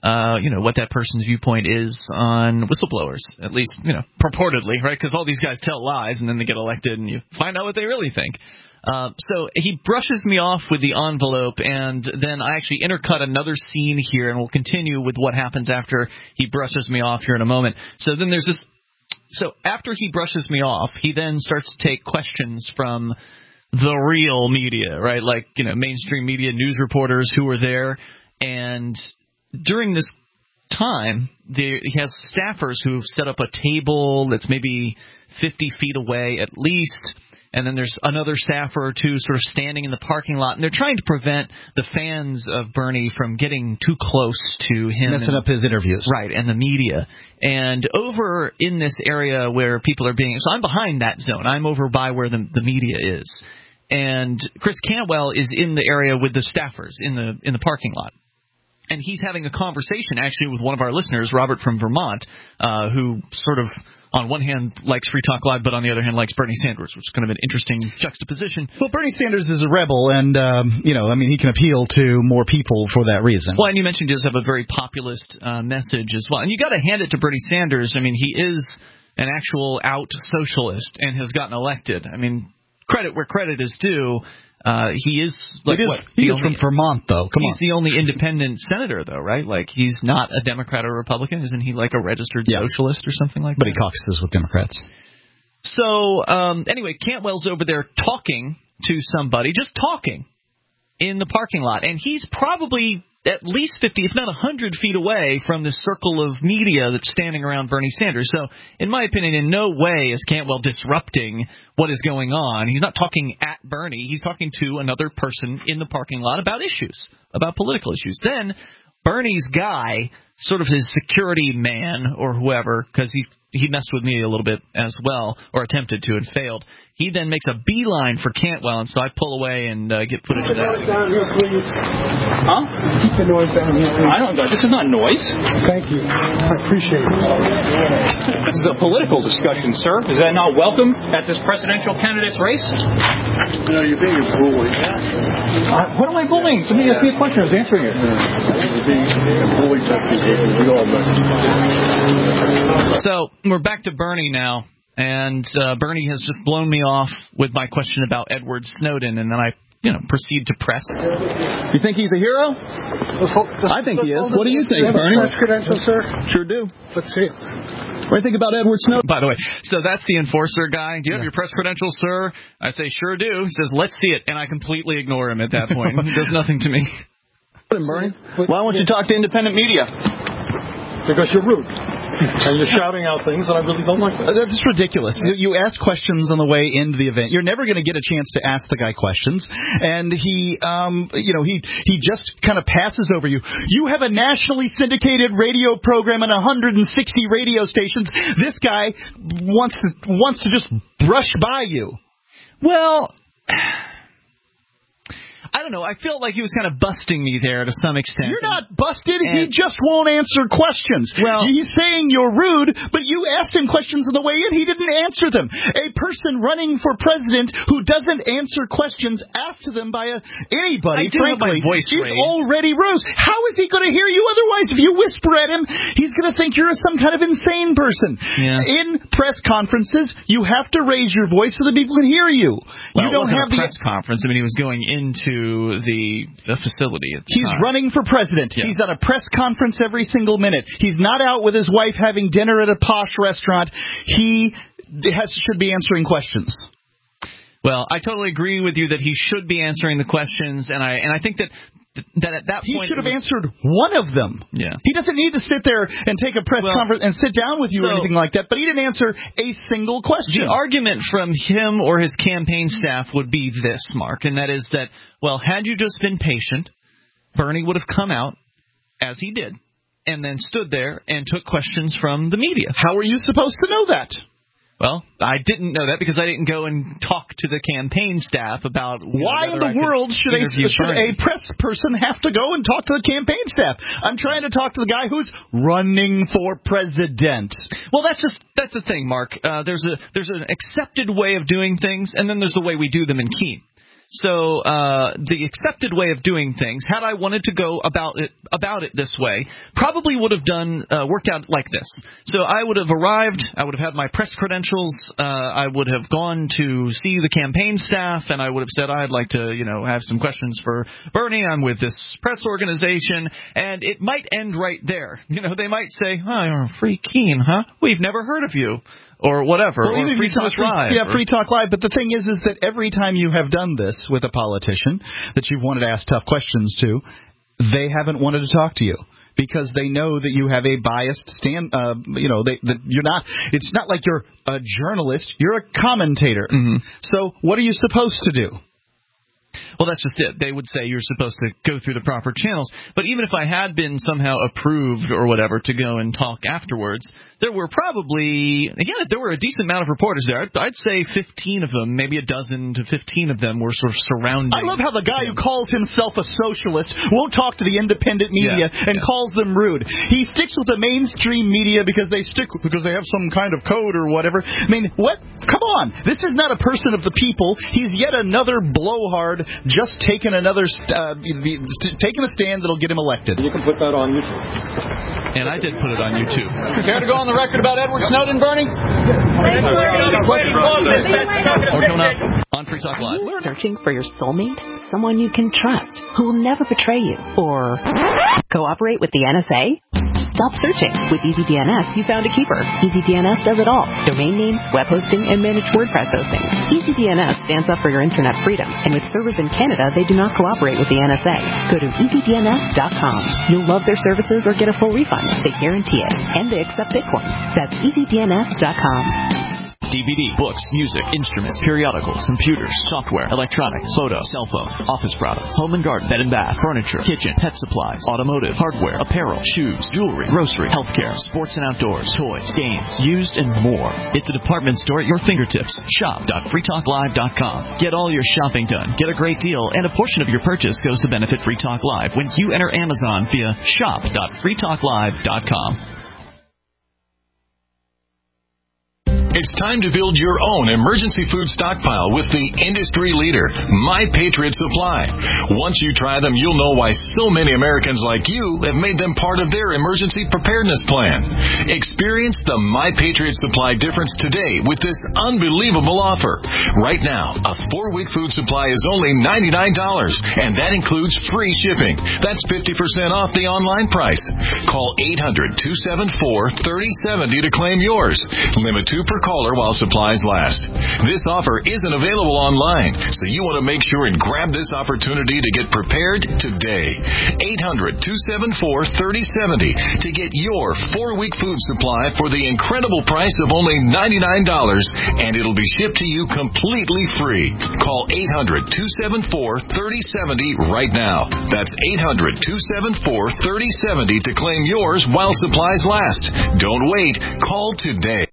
what that person's viewpoint is on whistleblowers, at least, purportedly, right? Because all these guys tell lies and then they get elected and you find out what they really think. So he brushes me off with the envelope, and then I actually intercut another scene here, and we'll continue with what happens after he brushes me off here in a moment. So then there's this. So after he brushes me off, he then starts to take questions from the real media, right? Like, mainstream media, news reporters who were there, and during this time, he has staffers who've set up a table that's maybe 50 feet away at least, and then there's another staffer or two sort of standing in the parking lot, and they're trying to prevent the fans of Bernie from getting too close to him. Messing up his interviews. Right, and the media. And over in this area where people are being – so I'm behind that zone. I'm over by where the media is. And Chris Cantwell is in the area with the staffers in the parking lot. And he's having a conversation, actually, with one of our listeners, Robert from Vermont, who sort of, on one hand, likes Free Talk Live, but on the other hand, likes Bernie Sanders, which is kind of an interesting juxtaposition. Well, Bernie Sanders is a rebel, and, he can appeal to more people for that reason. Well, and you mentioned he does have a very populist message as well. And you got to hand it to Bernie Sanders. I mean, he is an actual out socialist and has gotten elected. I mean, credit where credit is due. He is from Vermont, though. He's the only independent senator, though, right? Like, he's not a Democrat or Republican. Isn't he like a registered socialist or something like that? But he caucuses with Democrats. So, anyway, Cantwell's over there talking to somebody, just talking in the parking lot. And he's probably at least 50, if not 100 feet away from this circle of media that's standing around Bernie Sanders. So, in my opinion, in no way is Cantwell disrupting what is going on. He's not talking at Bernie. He's talking to another person in the parking lot about issues, about political issues. Then Bernie's guy, sort of his security man or whoever, because he messed with me a little bit as well, or attempted to and failed. He then makes a beeline for Cantwell, and so I pull away and get footage of that. Keep the noise down here, please. Huh? Keep the noise down here, please. I don't know. This is not noise. Thank you. I appreciate it. This is a political discussion, sir. Is that not welcome at this presidential candidate's race? No, you're being a bully. What am I bullying? Somebody asked me a question. I was answering it. You're being a bully. We all know. So we're back to Bernie now. And Bernie has just blown me off with my question about Edward Snowden, and then I, proceed to press. You think he's a hero? I think he is. What do you think, Bernie? Press credentials, sir? Sure do. Let's see it. What do you think about Edward Snowden? By the way, so that's the enforcer guy. Do you have your press credentials, sir? I say, sure do. He says, let's see it, and I completely ignore him at that point. He does nothing to me. Bernie, why won't you talk to independent media? Because you're rude. And you're shouting out things that I really don't like. That's ridiculous. You ask questions on the way into the event. You're never going to get a chance to ask the guy questions. And he just kind of passes over you. You have a nationally syndicated radio program and 160 radio stations. This guy wants to just brush by you. Well, I don't know. I felt like he was kind of busting me there to some extent. You're not busted. He just won't answer questions. Well, he's saying you're rude, but you asked him questions on the way in. He didn't answer them. A person running for president who doesn't answer questions asked to them by anybody, frankly, he's already rude. How is he going to hear you otherwise? If you whisper at him, he's going to think you're some kind of insane person. Yeah. In press conferences, you have to raise your voice so that people can hear you. Well, you don't have a press conference. I mean, he was going into the facility at the He's time. running for president. Yeah. He's at a press conference every single minute. He's not out with his wife having dinner at a posh restaurant. He should be answering questions. Well, I totally agree with you that he should be answering the questions, and I think that at that he point should have answered one of them. Yeah. He doesn't need to sit there and take a press conference and sit down with you or anything like that, but he didn't answer a single question. The argument from him or his campaign staff would be this, Mark, and that is that, well, had you just been patient, Bernie would have come out, as he did, and then stood there and took questions from the media. How are you supposed to know that? Well, I didn't know that because I didn't go and talk to the campaign staff about why in the world should a press person have to go and talk to the campaign staff? I'm trying to talk to the guy who's running for president. Well, that's the thing, Mark. There's an accepted way of doing things, and then there's the way we do them in Keene. So the accepted way of doing things, had I wanted to go about it this way, probably would have worked out like this. So I would have arrived, I would have had my press credentials, I would have gone to see the campaign staff, and I would have said I'd like to, have some questions for Bernie. I'm with this press organization, and it might end right there. They might say, "Oh, you're Free Keene, huh? We've never heard of you." Or whatever, well, or Free Talk Live. Yeah, Free Talk Live. But the thing is that every time you have done this with a politician that you've wanted to ask tough questions to, they haven't wanted to talk to you because they know that you have a biased stand. That you're not. It's not like you're a journalist. You're a commentator. Mm-hmm. So what are you supposed to do? Well, that's just it. They would say you're supposed to go through the proper channels. But even if I had been somehow approved or whatever to go and talk afterwards, there were a decent amount of reporters there. I'd say 15 of them, maybe a dozen to 15 of them were sort of surrounding. I love how the guy who calls himself a socialist won't talk to the independent media and calls them rude. He sticks with the mainstream media because they have some kind of code or whatever. I mean, what? Come on. This is not a person of the people. He's yet another blowhard just taking taking a stand that'll get him elected. You can put that on YouTube. And I did put it on YouTube. Care to go on the record about Edward Snowden, Bernie? Or coming up on Free Talk Live. Are you searching for your soulmate? Someone you can trust, who will never betray you, or cooperate with the NSA? Stop searching. With EasyDNS, you found a keeper. EasyDNS does it all. Domain names, web hosting, and managed WordPress hosting. EasyDNS stands up for your internet freedom, and with servers in Canada, they do not cooperate with the NSA. Go to EasyDNS.com. You'll love their services or get a full refund. They guarantee it, and they accept Bitcoin. That's EasyDNS.com. DVD, books, music, instruments, periodicals, computers, software, electronics, photo, cell phone, office products, home and garden, bed and bath, furniture, kitchen, pet supplies, automotive, hardware, apparel, shoes, jewelry, grocery, healthcare, sports and outdoors, toys, games, used, and more. It's a department store at your fingertips. Shop.freetalklive.com. Get all your shopping done. Get a great deal, and a portion of your purchase goes to benefit Free Talk Live when you enter Amazon via shop.freetalklive.com. It's time to build your own emergency food stockpile with the industry leader, My Patriot Supply. Once you try them, you'll know why so many Americans like you have made them part of their emergency preparedness plan. Experience the My Patriot Supply difference today with this unbelievable offer. Right now, a 4-week food supply is only $99, and that includes free shipping. That's 50% off the online price. Call 800-274-3070 to claim yours. Limit 2 per caller while supplies last. This offer isn't available online, so you want to make sure and grab this opportunity to get prepared today. 800-274-3070 to get your 4-week food supply for the incredible price of only $99, and it'll be shipped to you completely free. Call 800-274-3070 right now. That's 800-274-3070 to claim yours while supplies last. Don't wait. Call today.